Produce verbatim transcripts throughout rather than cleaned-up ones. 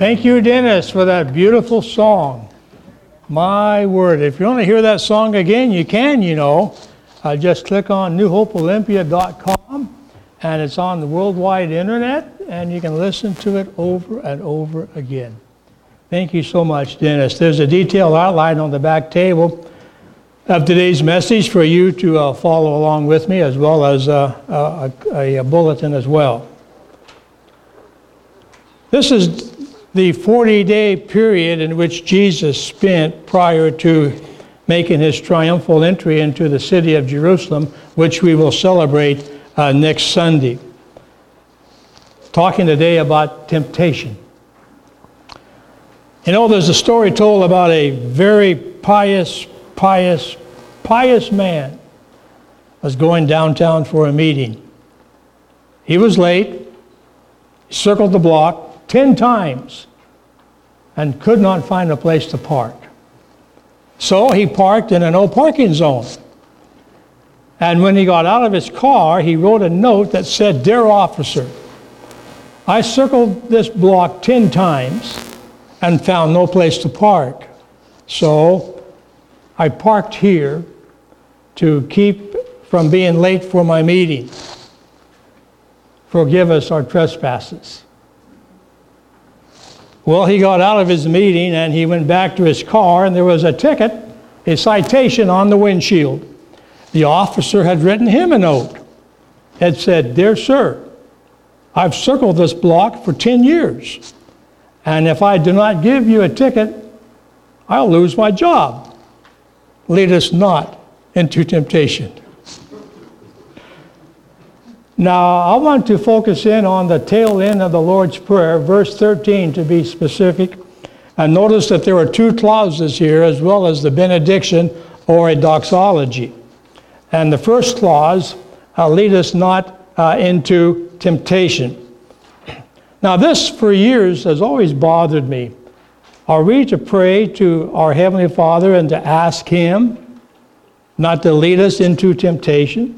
Thank you, Dennis, for that beautiful song. My word, if you want to hear that song again, you can, you know. Uh, just click on new hope olympia dot com, and it's on the worldwide internet, and you can listen to it over and over again. Thank you so much, Dennis. There's a detailed outline on the back table of today's message for you to uh, follow along with me, as well as uh, a, a bulletin as well. This is the forty-day period in which Jesus spent prior to making his triumphal entry into the city of Jerusalem, which we will celebrate uh, next Sunday. Talking today about temptation. You know, there's a story told about a very pious, pious, pious man was going downtown for a meeting. He was late, he circled the block ten times and could not find a place to park. So he parked in a no parking zone. And when he got out of his car, he wrote a note that said, "Dear officer, I circled this block ten times and found no place to park. So I parked here to keep from being late for my meeting. Forgive us our trespasses." Well, he got out of his meeting and he went back to his car, and there was a ticket, a citation on the windshield. The officer had written him a note. It said, "Dear sir, I've circled this block for ten years, and if I do not give you a ticket, I'll lose my job. Lead us not into temptation." Now, I want to focus in on the tail end of the Lord's Prayer, verse thirteen to be specific. And notice that there are two clauses here, as well as the benediction or a doxology. And the first clause, uh, lead us not uh, into temptation. Now, this for years has always bothered me. Are we to pray to our Heavenly Father and to ask Him not to lead us into temptation?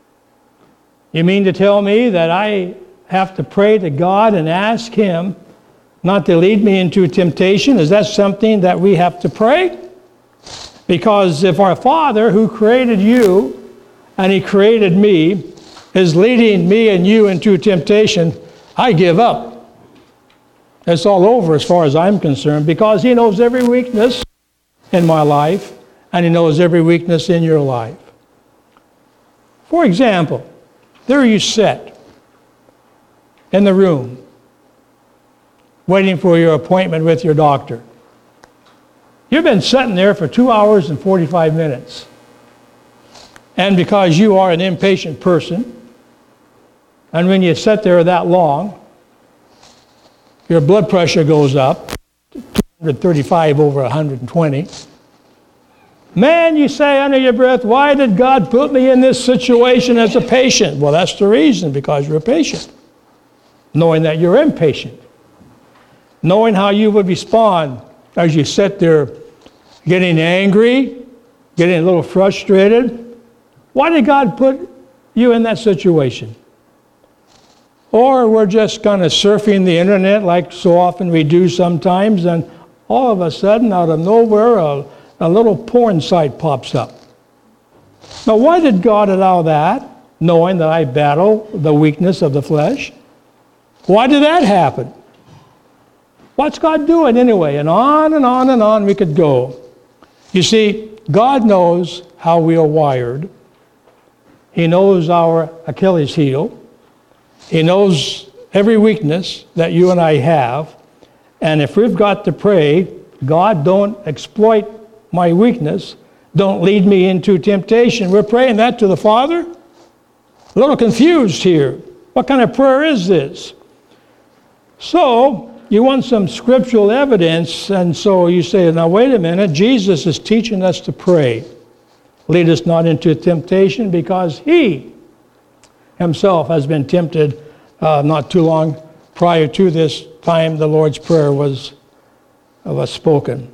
You mean to tell me that I have to pray to God and ask Him not to lead me into temptation? Is that something that we have to pray? Because if our Father, who created you and He created me, is leading me and you into temptation, I give up. It's all over as far as I'm concerned, because He knows every weakness in my life, and He knows every weakness in your life. For example, there you sit in the room, waiting for your appointment with your doctor. You've been sitting there for two hours and forty-five minutes. And because you are an impatient person, and when you sit there that long, your blood pressure goes up, two hundred thirty-five over one hundred twenty. Man, you say under your breath, why did God put me in this situation as a patient? Well, that's the reason, because you're a patient. Knowing that you're impatient. Knowing how you would respond as you sit there getting angry, getting a little frustrated. Why did God put you in that situation? Or we're just kind of surfing the internet like so often we do sometimes, and all of a sudden, out of nowhere, a A little porn site pops up. Now, why did God allow that, knowing that I battle the weakness of the flesh? Why did that happen? What's God doing anyway? And on and on and on we could go. You see, God knows how we are wired. He knows our Achilles heel. He knows every weakness that you and I have. And if we've got to pray, God, don't exploit my weakness, don't lead me into temptation. We're praying that to the Father? A little confused here. What kind of prayer is this? So, you want some scriptural evidence, and so you say, now wait a minute, Jesus is teaching us to pray. Lead us not into temptation, because He Himself has been tempted uh, not too long prior to this time the Lord's Prayer was, uh, was spoken.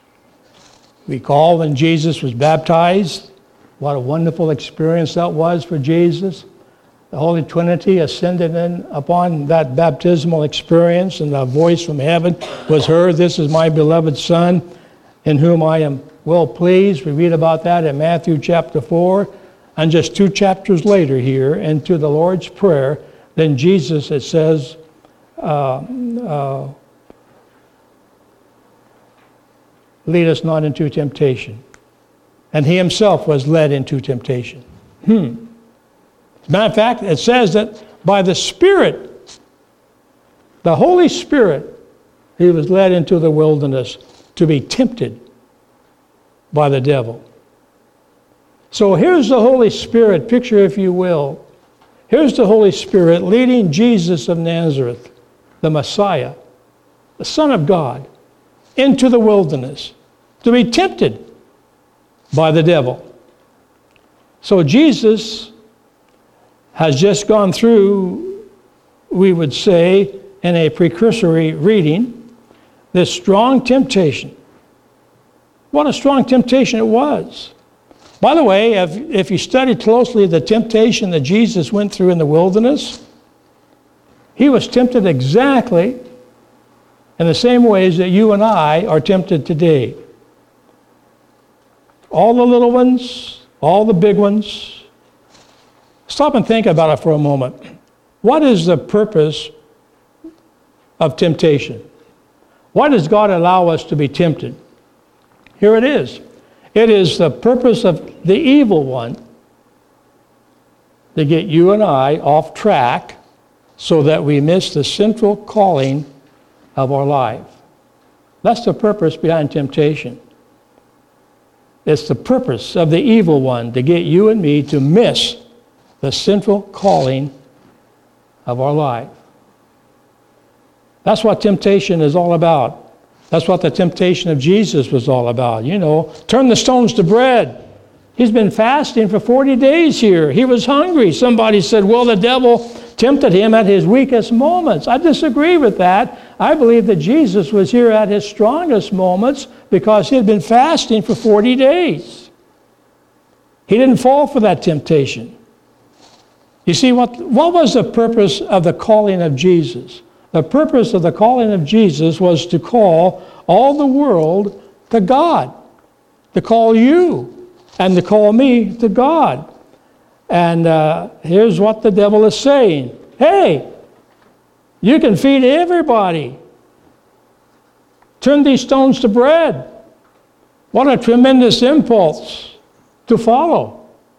Recall when Jesus was baptized, what a wonderful experience that was for Jesus. The Holy Trinity ascended in upon that baptismal experience, and a voice from heaven was heard, "This is my beloved Son, in whom I am well pleased." We read about that in Matthew chapter four. And just two chapters later here, into the Lord's Prayer, then Jesus, it says, uh, uh, lead us not into temptation. And he himself was led into temptation. Hmm. As a matter of fact, it says that by the Spirit, the Holy Spirit, he was led into the wilderness to be tempted by the devil. So here's the Holy Spirit, picture if you will. Here's the Holy Spirit leading Jesus of Nazareth, the Messiah, the Son of God, into the wilderness to be tempted by the devil. So Jesus has just gone through, we would say, in a precursory reading, this strong temptation. What a strong temptation it was. By the way, if, if you study closely the temptation that Jesus went through in the wilderness, he was tempted exactly in the same ways that you and I are tempted today. All the little ones, all the big ones. Stop and think about it for a moment. What is the purpose of temptation? Why does God allow us to be tempted? Here it is. It is the purpose of the evil one to get you and I off track so that we miss the central calling of our life. That's the purpose behind temptation. It's the purpose of the evil one to get you and me to miss the central calling of our life. That's what temptation is all about. That's what the temptation of Jesus was all about. You know, turn the stones to bread. He's been fasting for forty days here. He was hungry. Somebody said, well, the devil tempted him at his weakest moments. I disagree with that. I believe that Jesus was here at his strongest moments because he had been fasting for forty days. He didn't fall for that temptation. You see, what, what was the purpose of the calling of Jesus? The purpose of the calling of Jesus was to call all the world to God, to call you and to call me to God. And uh, here's what the devil is saying. Hey, you can feed everybody. Turn these stones to bread. What a tremendous impulse to follow.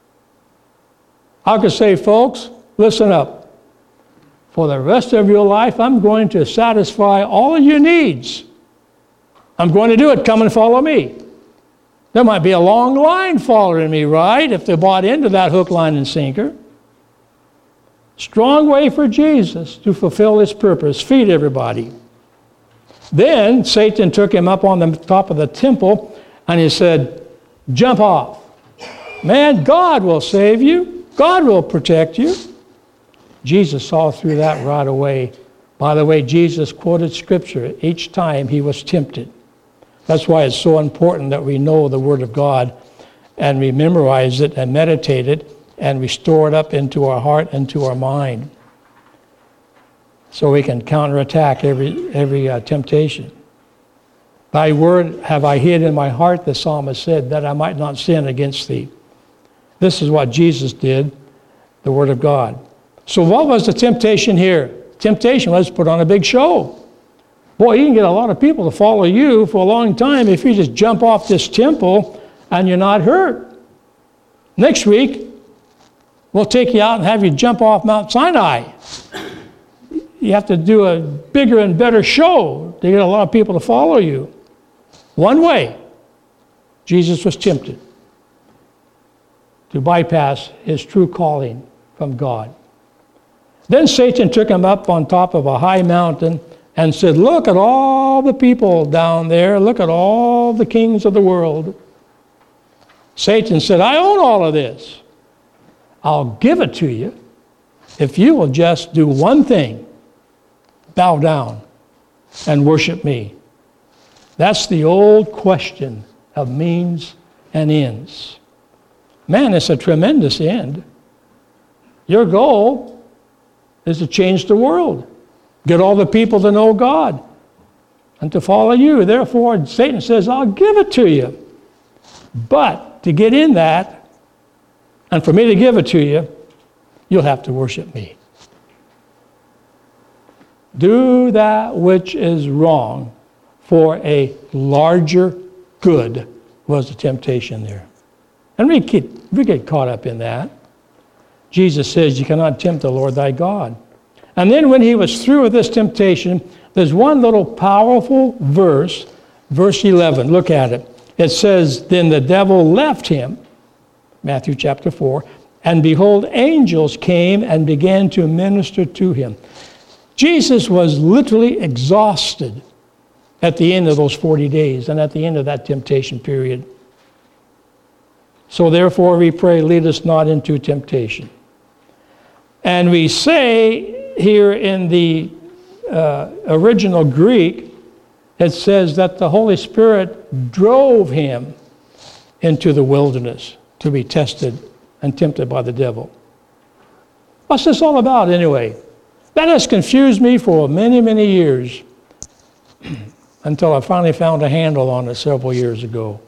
I could say, folks, listen up. For the rest of your life, I'm going to satisfy all of your needs. I'm going to do it. Come and follow me. There might be a long line following me, right? If they bought into that hook, line, and sinker. Strong way for Jesus to fulfill his purpose. Feed everybody. Then Satan took him up on the top of the temple and he said, jump off. Man, God will save you. God will protect you. Jesus saw through that right away. By the way, Jesus quoted Scripture each time he was tempted. That's why it's so important that we know the Word of God and we memorize it and meditate it and we store it up into our heart and to our mind so we can counterattack every, every uh, temptation. Thy word have I hid in my heart, the psalmist said, that I might not sin against thee. This is what Jesus did, the Word of God. So what was the temptation here? Temptation was to put on a big show. Boy, you can get a lot of people to follow you for a long time if you just jump off this temple and you're not hurt. Next week, we'll take you out and have you jump off Mount Sinai. You have to do a bigger and better show to get a lot of people to follow you. One way, Jesus was tempted to bypass his true calling from God. Then Satan took him up on top of a high mountain and said, look at all the people down there. Look at all the kings of the world. Satan said, I own all of this. I'll give it to you if you will just do one thing. Bow down and worship me. That's the old question of means and ends. Man, it's a tremendous end. Your goal is to change the world, get all the people to know God and to follow you. Therefore, Satan says, I'll give it to you. But to get in that, and for me to give it to you, you'll have to worship me. Do that which is wrong for a larger good was the temptation there. And we get, we get caught up in that. Jesus says, you cannot tempt the Lord thy God. And then when he was through with this temptation, there's one little powerful verse, verse eleven. Look at it. It says, then the devil left him, Matthew chapter four, and behold, angels came and began to minister to him. Jesus was literally exhausted at the end of those forty days and at the end of that temptation period. So therefore we pray, lead us not into temptation. And we say here in the uh, original Greek, it says that the Holy Spirit drove him into the wilderness to be tested and tempted by the devil. What's this all about anyway? That has confused me for many, many years until I finally found a handle on it several years ago.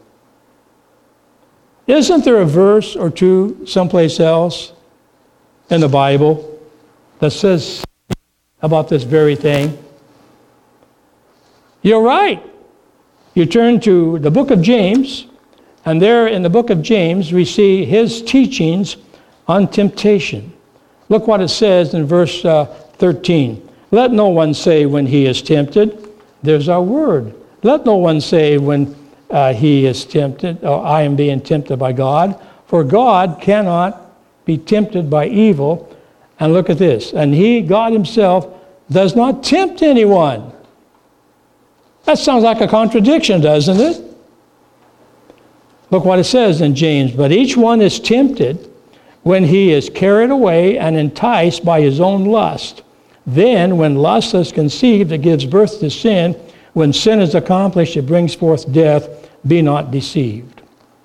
Isn't there a verse or two someplace else in the Bible that says about this very thing? You're right. You turn to the book of James, and there in the book of James we see his teachings on temptation. Look what it says in verse uh, thirteen. Let no one say when he is tempted, there's our word. Let no one say when uh, he is tempted, or I am being tempted by God, for God cannot be tempted by evil. And look at this. And he, God himself, does not tempt anyone. That sounds like a contradiction, doesn't it? Look what it says in James. But each one is tempted when he is carried away and enticed by his own lust. Then, when lust is conceived, it gives birth to sin. When sin is accomplished, it brings forth death. Be not deceived.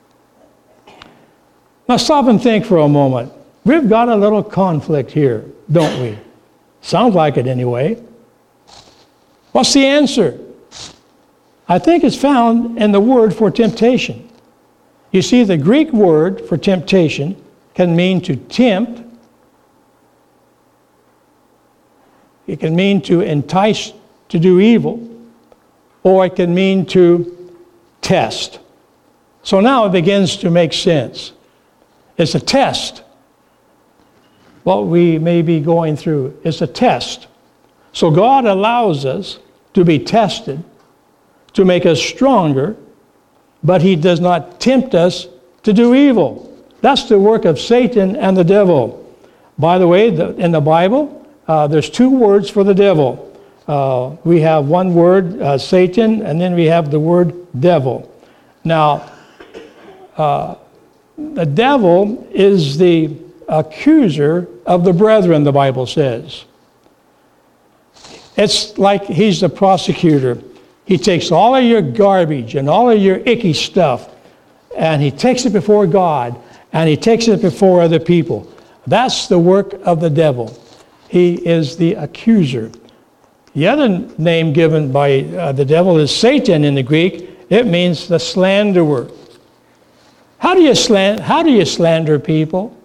Now stop and think for a moment. We've got a little conflict here, don't we? Sounds like it anyway. What's the answer? I think it's found in the word for temptation. You see, the Greek word for temptation can mean to tempt. It can mean to entice to do evil, or it can mean to test. So now it begins to make sense. It's a test. What we may be going through is a test. So God allows us to be tested to make us stronger, but he does not tempt us to do evil. That's the work of Satan and the devil. By the way, the, in the Bible, uh, there's two words for the devil. Uh, we have one word, uh, Satan, and then we have the word devil. Now, uh, the devil is the accuser of the brethren, the Bible says. It's like he's the prosecutor. He takes all of your garbage and all of your icky stuff, and he takes it before God, and he takes it before other people. That's the work of the devil. He is the accuser. The other name given by uh, the devil is Satan in the Greek. It means the slanderer. How do you slan- how do you slander people?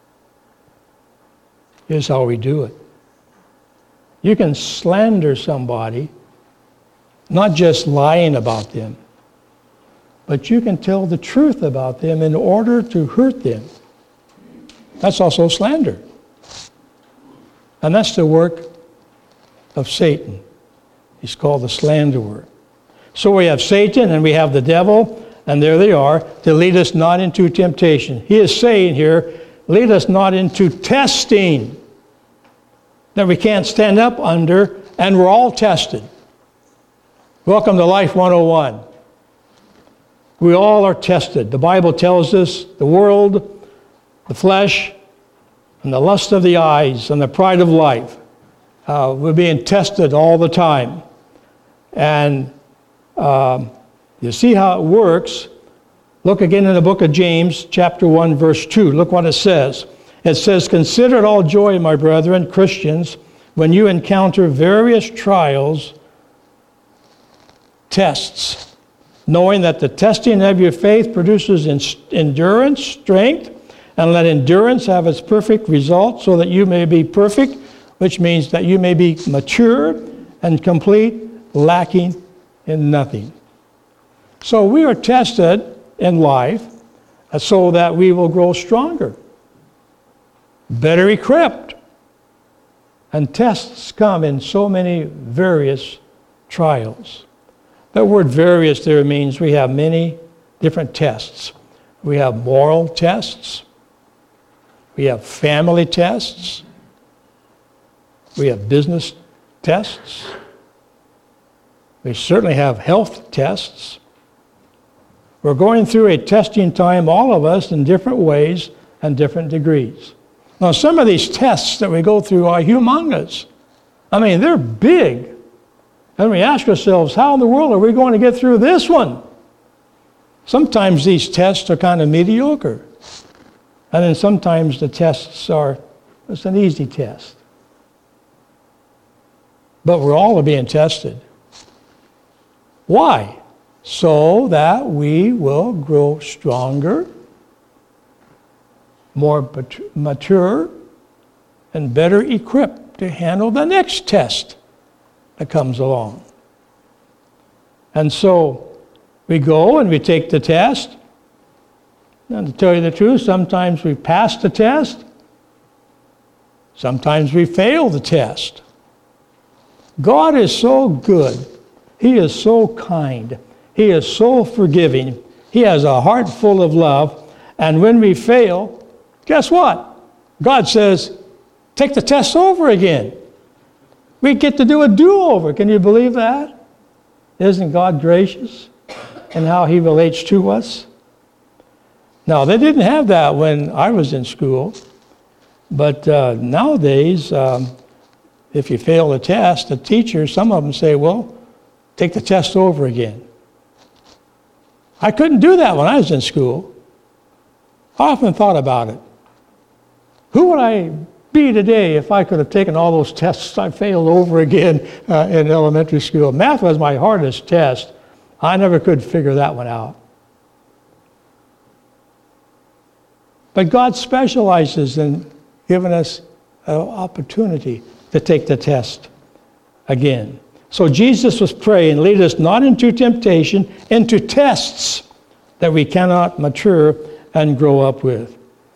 Here's how we do it. You can slander somebody, not just lying about them, but you can tell the truth about them in order to hurt them. That's also slander. And that's the work of Satan. He's called the slanderer. So we have Satan and we have the devil, and there they are, to lead us not into temptation. He is saying here, lead us not into testing that we can't stand up under, and we're all tested. Welcome to Life one oh one. We all are tested. The Bible tells us the world, the flesh, and the lust of the eyes, and the pride of life. Uh, we're being tested all the time. And uh, you see how it works. Look again in the book of James, chapter one, verse two. Look what it says. It says, "Consider it all joy, my brethren, Christians, when you encounter various trials, tests, knowing that the testing of your faith produces endurance, strength, and let endurance have its perfect result, so that you may be perfect," which means that you may be mature and complete, lacking in nothing. So we are tested in life so that we will grow stronger, better equipped. And tests come in so many various trials. That word various there means we have many different tests. We have moral tests. We have family tests. We have business tests. We certainly have health tests. We're going through a testing time, all of us, in different ways and different degrees. Now, some of these tests that we go through are humongous. I mean, they're big. And we ask ourselves, how in the world are we going to get through this one? Sometimes these tests are kind of mediocre. And then sometimes the tests are, it's an easy test. But we're all being tested. Why? So that we will grow stronger, more mature, and better equipped to handle the next test that comes along. And so we go and we take the test. And to tell you the truth, sometimes we pass the test. Sometimes we fail the test. God is so good. He is so kind. He is so forgiving. He has a heart full of love. And when we fail, guess what? God says, take the test over again. We get to do a do-over. Can you believe that? Isn't God gracious in how He relates to us? Now, they didn't have that when I was in school. But uh, nowadays, um, if you fail a test, the teachers, some of them say, well, take the test over again. I couldn't do that when I was in school. I often thought about it. Who would I be today if I could have taken all those tests I failed over again uh, in elementary school? Math was my hardest test. I never could figure that one out. But God specializes in giving us an opportunity to take the test again. So Jesus was praying, lead us not into temptation, into tests that we cannot mature and grow up with.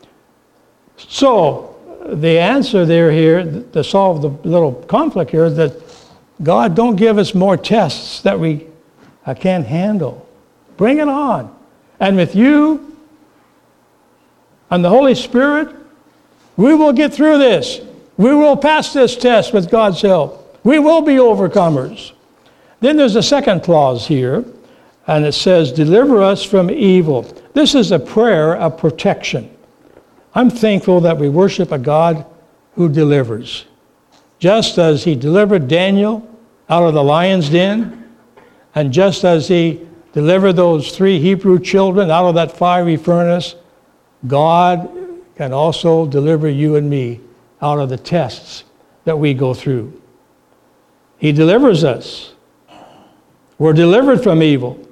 So the answer there here, to solve the little conflict here, is that God, don't give us more tests that we uh, can't handle. Bring it on. And with you and the Holy Spirit, we will get through this. We will pass this test with God's help. We will be overcomers. Then there's a second clause here, and it says, deliver us from evil. This is a prayer of protection. I'm thankful that we worship a God who delivers. Just as He delivered Daniel out of the lion's den, and just as He delivered those three Hebrew children out of that fiery furnace, God can also deliver you and me out of the tests that we go through. He delivers us. We're delivered from evil.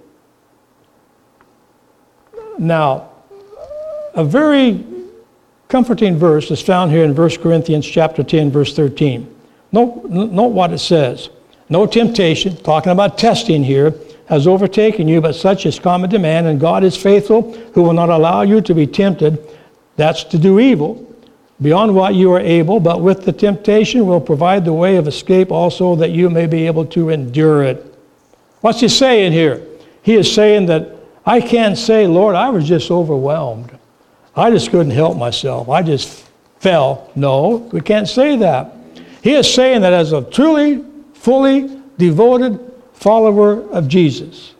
Now, a very comforting verse is found here in First Corinthians chapter ten, verse thirteen. Note, note what it says. No temptation, talking about testing here, has overtaken you, but such is common to man, and God is faithful, who will not allow you to be tempted. That's to do evil beyond what you are able, but with the temptation will provide the way of escape also, that you may be able to endure it. What's he saying here? He is saying that I can't say, Lord, I was just overwhelmed. I just couldn't help myself. I just fell. No, we can't say that. He is saying that as a truly, fully devoted follower of Jesus,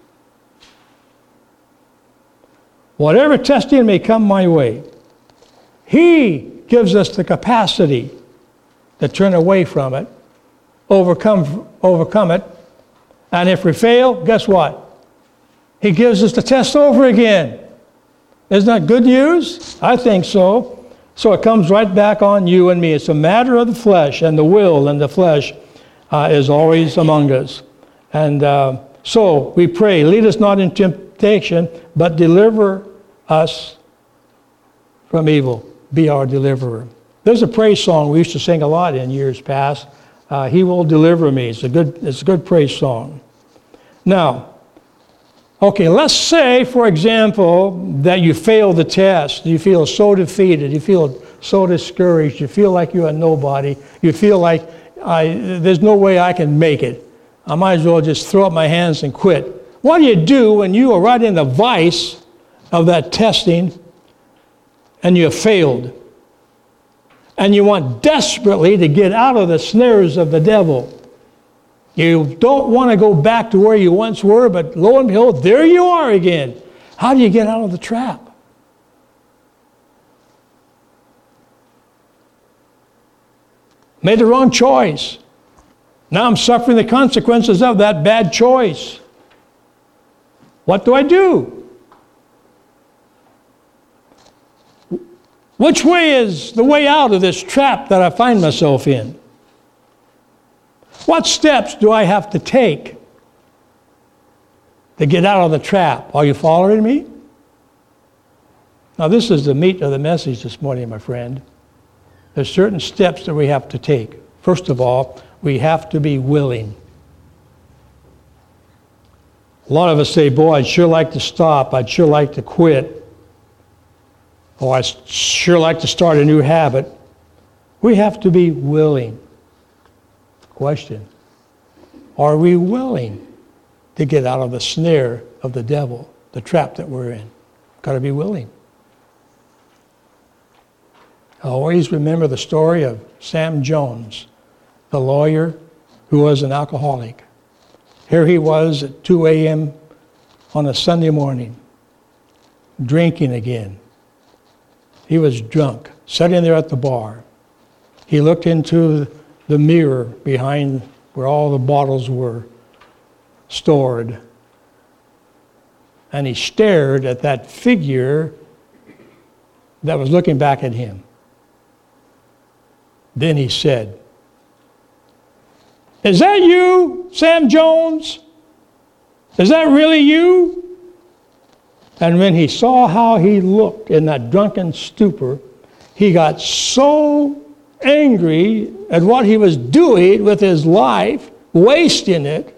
whatever testing may come my way, He gives us the capacity to turn away from it, overcome, overcome it, and if we fail, guess what? He gives us the test over again. Isn't that good news? I think so. So it comes right back on you and me. It's a matter of the flesh, and the will and the flesh uh, is always among us. And uh, so we pray, lead us not in temptation, but deliver us from evil. Be our deliverer. There's a praise song we used to sing a lot in years past. Uh, he will deliver me. It's a good, it's a good praise song. Now, okay, let's say, for example, that you failed the test. You feel so defeated. You feel so discouraged. You feel like you're a nobody. You feel like I, there's no way I can make it. I might as well just throw up my hands and quit. What do you do when you are right in the vice of that testing and you have failed? And you want desperately to get out of the snares of the devil. You don't want to go back to where you once were, but lo and behold, there you are again. How do you get out of the trap? Made the wrong choice. Now I'm suffering the consequences of that bad choice. What do I do? Which way is the way out of this trap that I find myself in? What steps do I have to take to get out of the trap? Are you following me? Now, this is the meat of the message this morning, my friend. There's certain steps that we have to take. First of all, we have to be willing. A lot of us say, boy, I'd sure like to stop. I'd sure like to quit. Oh, I'd sure like to start a new habit. We have to be willing. Question, are we willing to get out of the snare of the devil, the trap that we're in? Got to be willing. I always remember the story of Sam Jones, the lawyer who was an alcoholic. Here he was at two a.m. on a Sunday morning, drinking again. He was drunk, sitting there at the bar. He looked into the mirror behind where all the bottles were stored. And he stared at that figure that was looking back at him. Then he said, "Is that you, Sam Jones? Is that really you?" And when he saw how he looked in that drunken stupor, he got so angry at what he was doing with his life, wasting it.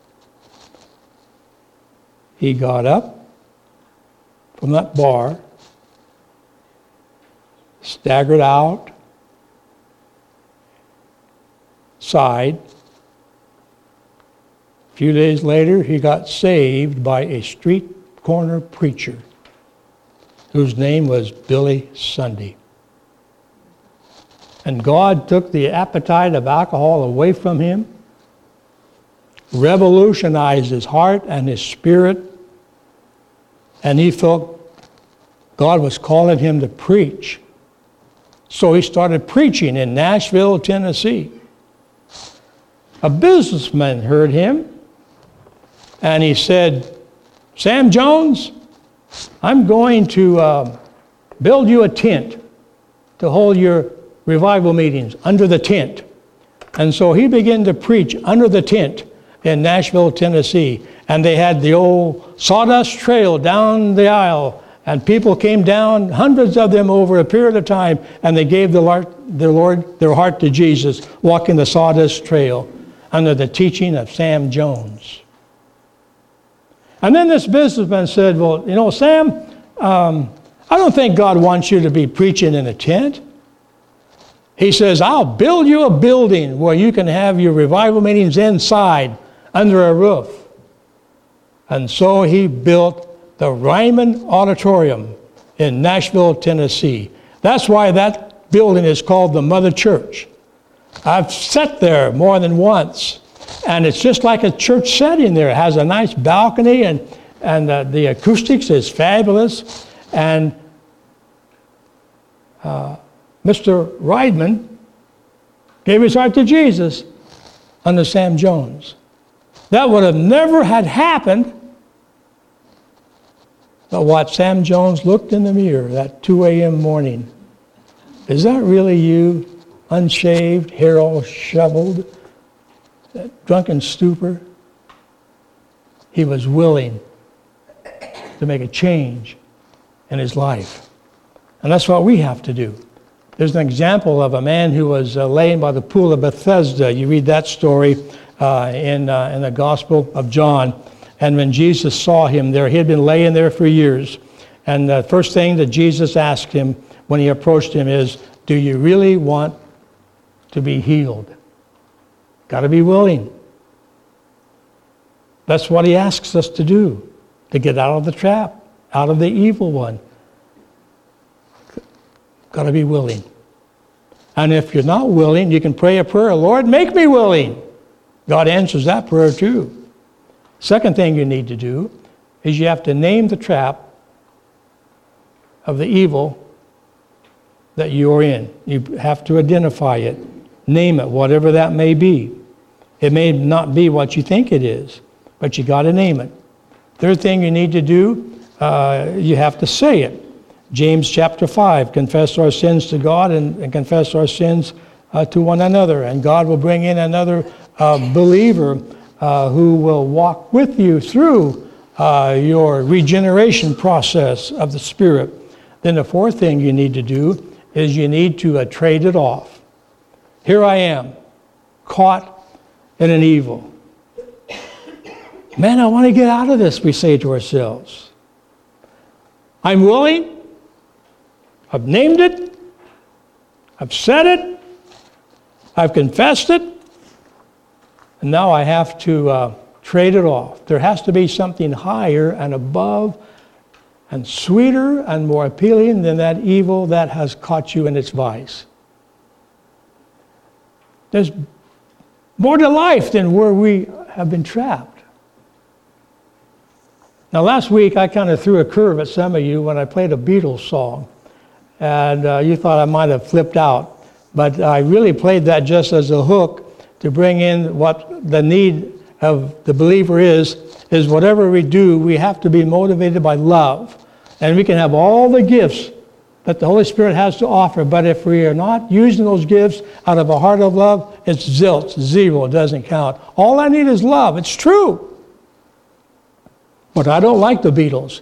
He got up from that bar, staggered out, sighed. A few days later, he got saved by a street corner preacher whose name was Billy Sunday. And God took the appetite of alcohol away from him, revolutionized his heart and his spirit, and he felt God was calling him to preach. So he started preaching in Nashville, Tennessee. A businessman heard him, and he said, "Sam Jones, I'm going to uh, build you a tent to hold your revival meetings under the tent." And so he began to preach under the tent in Nashville, Tennessee. And they had the old sawdust trail down the aisle, and people came down, hundreds of them over a period of time, and they gave the Lord, their Lord their heart to Jesus, walking the sawdust trail under the teaching of Sam Jones. And then this businessman said, "Well, you know, Sam, um, I don't think God wants you to be preaching in a tent." He says, "I'll build you a building where you can have your revival meetings inside, under a roof." And so he built the Ryman Auditorium in Nashville, Tennessee. That's why that building is called the Mother Church. I've sat there more than once, and it's just like a church setting there. It has a nice balcony, and, and uh, the acoustics is fabulous. And uh, Mister Ryman gave his heart to Jesus under Sam Jones. That would have never had happened but what Sam Jones looked in the mirror that two a.m. morning Is that really you? Unshaved, hair all shoveled, drunken stupor? He was willing to make a change in his life. And that's what we have to do. There's an example of a man who was uh, laying by the pool of Bethesda. You read that story uh, in, uh, in the Gospel of John. And when Jesus saw him there, he had been laying there for years. And the first thing that Jesus asked him when he approached him is, do you really want to be healed? Got to be willing. That's what he asks us to do, to get out of the trap, out of the evil one. Got to be willing. And if you're not willing, you can pray a prayer, Lord, make me willing. God answers that prayer too. Second thing you need to do is you have to name the trap of the evil that you're in. You have to identify it. Name it, whatever that may be. It may not be what you think it is, but you got to name it. Third thing you need to do, uh, you have to say it. James chapter five, confess our sins to God and, and confess our sins uh, to one another. And God will bring in another uh, believer uh, who will walk with you through uh, your regeneration process of the Spirit. Then the fourth thing you need to do is you need to uh, trade it off. Here I am, caught in an evil. Man, I want to get out of this, we say to ourselves. I'm willing. I've named it. I've said it. I've confessed it. And now I have to uh, trade it off. There has to be something higher and above and sweeter and more appealing than that evil that has caught you in its vice. There's more to life than where we have been trapped. Now, last week I kind of threw a curve at some of you when I played a Beatles song. And uh, you thought I might have flipped out. But I really played that just as a hook to bring in what the need of the believer is, is whatever we do, we have to be motivated by love. And we can have all the gifts that the Holy Spirit has to offer, but if we are not using those gifts out of a heart of love, it's zilch, zero, it doesn't count. All I need is love. It's true. But I don't like the Beatles.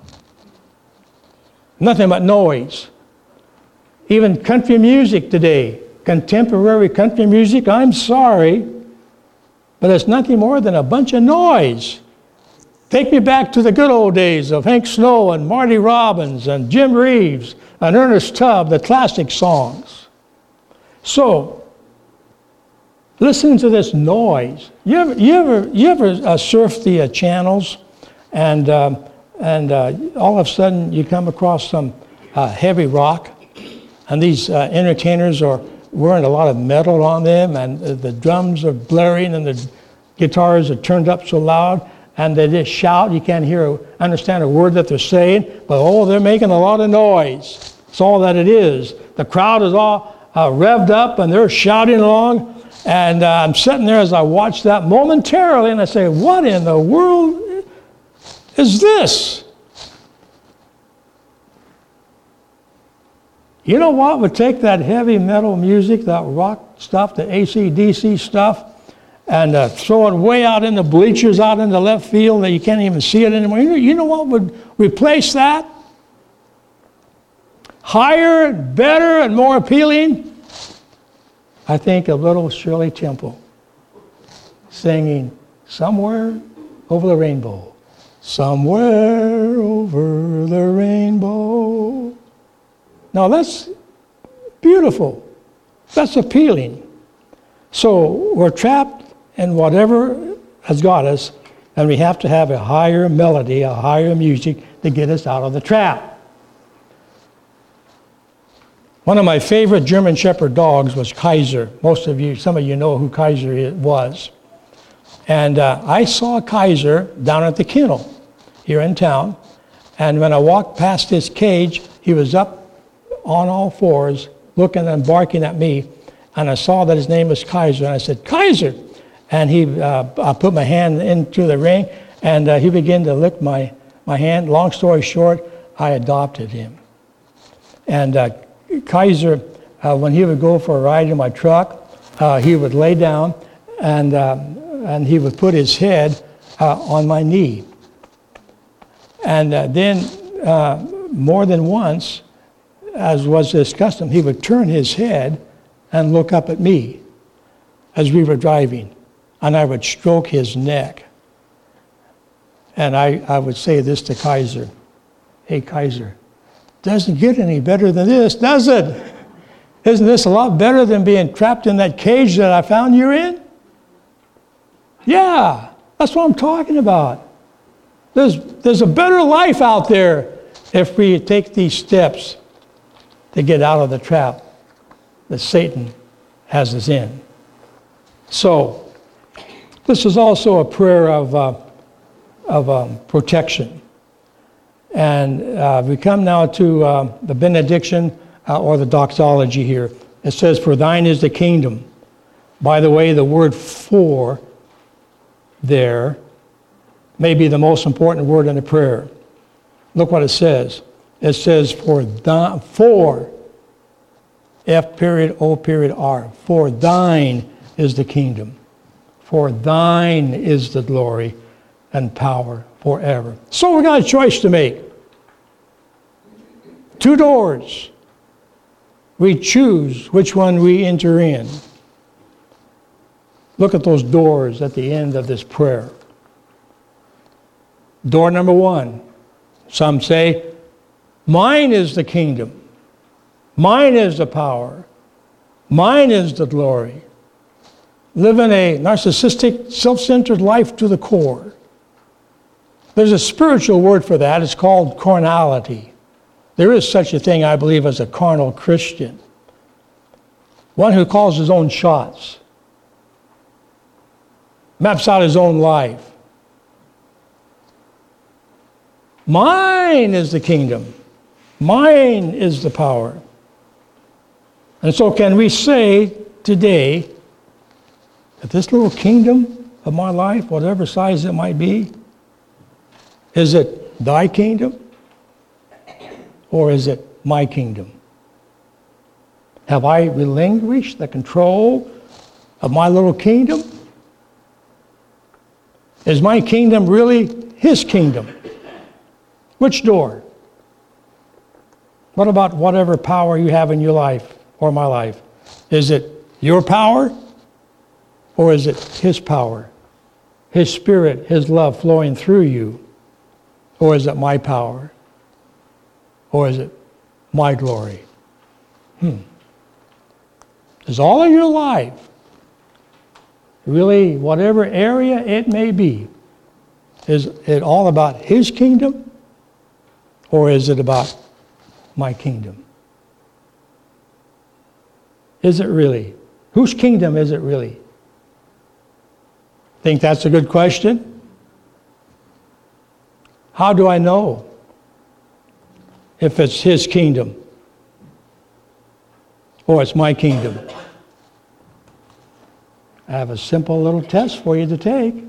Nothing but noise. Even country music today, contemporary country music, I'm sorry, but it's nothing more than a bunch of noise. Take me back to the good old days of Hank Snow and Marty Robbins and Jim Reeves and Ernest Tubb, the classic songs. So, listen to this noise. You ever, you ever, you ever uh, surf the uh, channels and, um, and uh, all of a sudden you come across some uh, heavy rock, and these uh, entertainers are wearing a lot of metal on them, and uh, the drums are blaring and the guitars are turned up so loud, and they just shout. You can't hear, understand a word that they're saying, but oh, they're making a lot of noise. It's all that it is. The crowd is all uh, revved up, and they're shouting along, and uh, I'm sitting there as I watch that momentarily, and I say, what in the world is this? You know what would take that heavy metal music, that rock stuff, the A C D C stuff, and uh, throw it way out in the bleachers, out in the left field, that you can't even see it anymore? You know, you know what would replace that? Higher, better, and more appealing? I think of little Shirley Temple singing Somewhere Over the Rainbow. Somewhere over the rainbow. Now that's beautiful. That's appealing. So we're trapped in whatever has got us, and we have to have a higher melody, a higher music to get us out of the trap. One of my favorite German Shepherd dogs was Kaiser. Most of you, some of you know who Kaiser was. And uh, I saw Kaiser down at the kennel here in town, and when I walked past his cage, he was up on all fours, looking and barking at me, and I saw that his name was Kaiser, and I said, Kaiser! And he, uh, I put my hand into the ring, and uh, he began to lick my, my hand. Long story short, I adopted him. And uh, Kaiser uh, when he would go for a ride in my truck, uh, he would lay down and, uh, and he would put his head uh, on my knee. And uh, then uh, more than once, as was his custom, he would turn his head and look up at me as we were driving. And I would stroke his neck. And I, I would say this to Kaiser. Hey, Kaiser, doesn't get any better than this, does it? Isn't this a lot better than being trapped in that cage that I found you in? Yeah, that's what I'm talking about. There's, there's a better life out there if we take these steps to get out of the trap that Satan has us in. So, this is also a prayer of, uh, of um, protection. And uh, we come now to uh, the benediction uh, or the doxology here. It says, "For thine is the kingdom." By the way, the word "for" there may be the most important word in the prayer. Look what it says. It says, for, th- for, F period, O period, R. For thine is the kingdom. For thine is the glory and power forever. So we got a choice to make. Two doors. We choose which one we enter in. Look at those doors at the end of this prayer. Door number one. Some say, mine is the kingdom. Mine is the power. Mine is the glory. Living a narcissistic, self-centered life to the core. There's a spiritual word for that. It's called carnality. There is such a thing, I believe, as a carnal Christian. One who calls his own shots. Maps out his own life. Mine is the kingdom. Mine is the power. And so can we say today that this little kingdom of my life, whatever size it might be, is it thy kingdom or is it my kingdom? Have I relinquished the control of my little kingdom? Is my kingdom really his kingdom? Which door? What about whatever power you have in your life or my life? Is it your power or is it his power? His spirit, his love flowing through you? Or is it my power? Or is it my glory? Hmm. Is all of your life, really, whatever area it may be, is it all about his kingdom? Or is it about my kingdom? Is it really? Whose kingdom is it really? Think that's a good question? How do I know if it's his kingdom or it's my kingdom? I have a simple little test for you to take.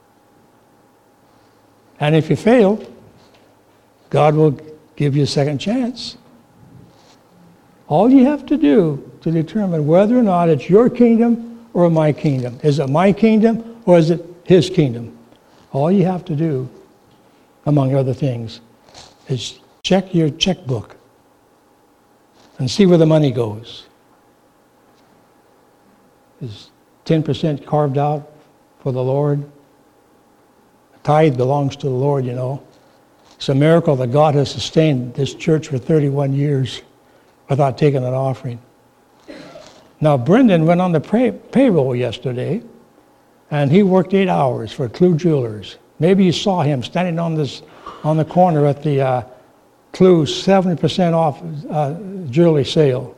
And if you fail, God will give you a second chance. All you have to do to determine whether or not it's your kingdom or my kingdom. Is it my kingdom or is it his kingdom? All you have to do, among other things, is check your checkbook and see where the money goes. Is ten percent carved out for the Lord? Tithe belongs to the Lord, you know. It's a miracle that God has sustained this church for thirty-one years without taking an offering. Now, Brendan went on the pay- payroll yesterday, and he worked eight hours for Clue Jewelers. Maybe you saw him standing on this on the corner at the uh, Clue seventy percent off uh, jewelry sale.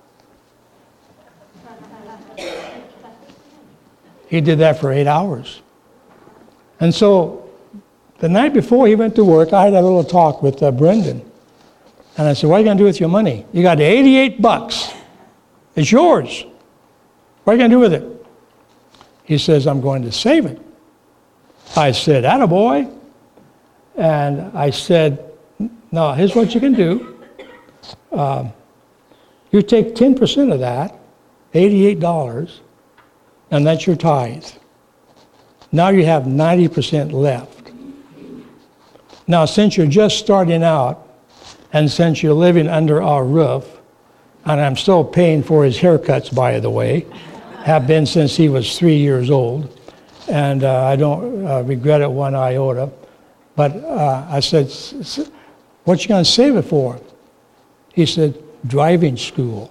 He did that for eight hours. And so, the night before he went to work, I had a little talk with uh, Brendan. And I said, what are you going to do with your money? You got eighty-eight bucks. It's yours. What are you going to do with it? He says, I'm going to save it. I said, attaboy. And I said, no, here's what you can do. Uh, You take ten percent of that, eighty-eight dollars, and that's your tithe. Now you have ninety percent left. Now, since you're just starting out, and since you're living under our roof, and I'm still paying for his haircuts, by the way, have been since he was three years old, and uh, I don't uh, regret it one iota. But uh, I said, what you going to save it for? He said, driving school.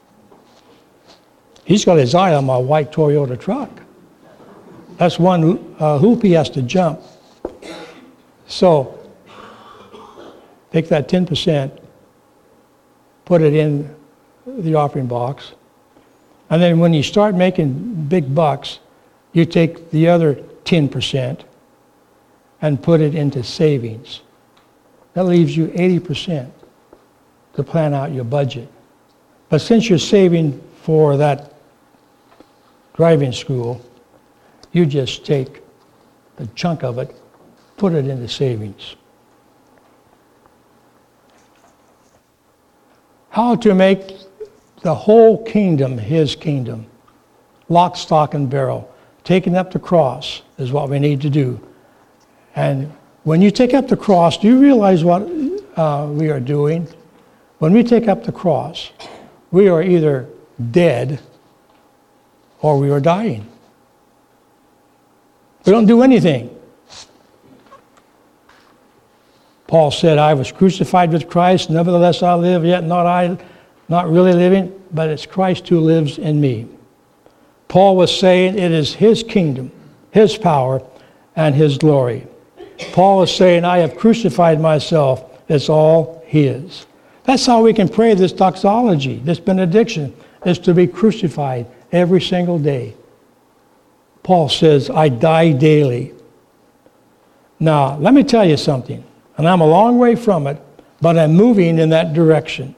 He's got his eye on my white Toyota truck. That's one uh, hoop he has to jump. So, take that ten percent, put it in the offering box, and then when you start making big bucks, you take the other ten percent and put it into savings. That leaves you eighty percent to plan out your budget. But since you're saving for that driving school, you just take the chunk of it, put it into savings. How to make the whole kingdom his kingdom. Lock, stock, and barrel. Taking up the cross is what we need to do. And when you take up the cross, do you realize what uh, we are doing? When we take up the cross, we are either dead or we are dying. We don't do anything. Paul said, I was crucified with Christ, nevertheless I live, yet not I, not really living, but it's Christ who lives in me. Paul was saying it is his kingdom, his power, and his glory. Paul was saying, I have crucified myself, it's all his. That's how we can pray this doxology, this benediction, is to be crucified every single day. Paul says, I die daily. Now, let me tell you something, and I'm a long way from it, but I'm moving in that direction.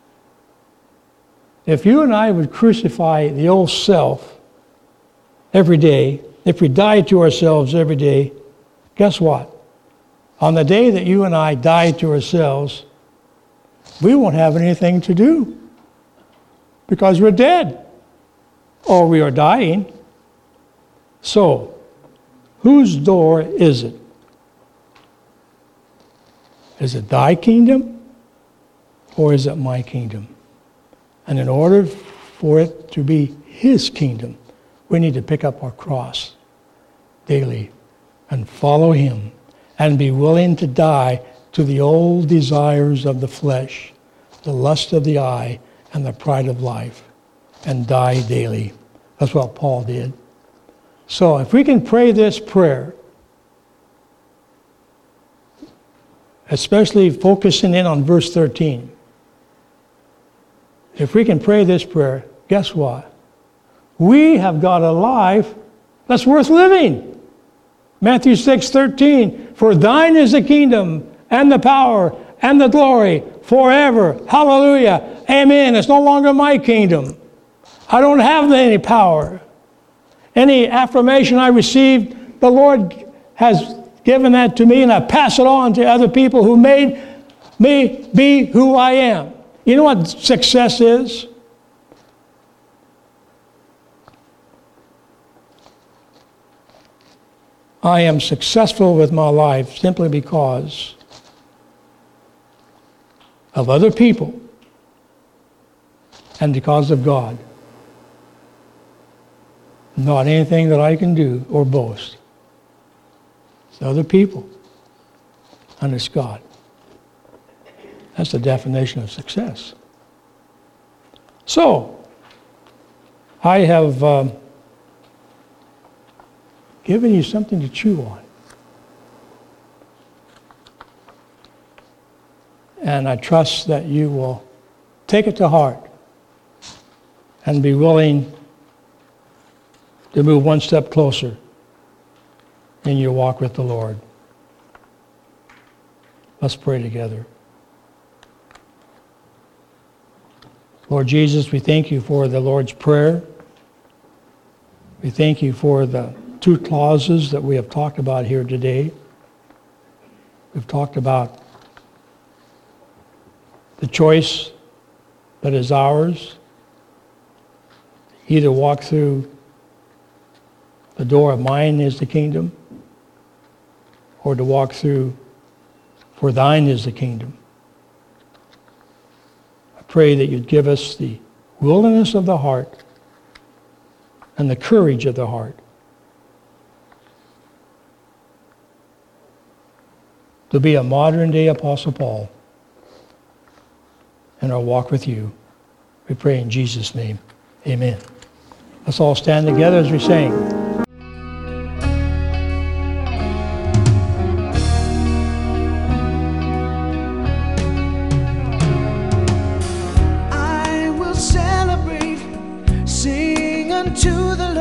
If you and I would crucify the old self every day, if we die to ourselves every day, guess what? On the day that you and I die to ourselves, we won't have anything to do because we're dead or we are dying. So, whose door is it? Is it thy kingdom or is it my kingdom? And in order for it to be his kingdom, we need to pick up our cross daily and follow him and be willing to die to the old desires of the flesh, the lust of the eye, and the pride of life, and die daily. That's what Paul did. So if we can pray this prayer, especially focusing in on verse thirteen, if we can pray this prayer, guess what? We have got a life that's worth living. Matthew six thirteen, for thine is the kingdom and the power and the glory forever. Hallelujah. Amen. It's no longer my kingdom. I don't have any power. Any affirmation I received, the Lord has given that to me, and I pass it on to other people who made me be who I am. You know what success is? I am successful with my life simply because of other people and because of God. Not anything that I can do or boast. It's other people and it's God. That's the definition of success. So, I have um, given you something to chew on. And I trust that you will take it to heart and be willing to move one step closer in your walk with the Lord. Let's pray together. Lord Jesus, we thank you for the Lord's Prayer. We thank you for the two clauses that we have talked about here today. We've talked about the choice but is ours. Either walk through the door of mine is the kingdom, or to walk through, for thine is the kingdom. I pray that you'd give us the willingness of the heart and the courage of the heart to be a modern-day Apostle Paul in our walk with you. We pray in Jesus' name. Amen. Let's all stand together as we sing. I will celebrate, sing unto the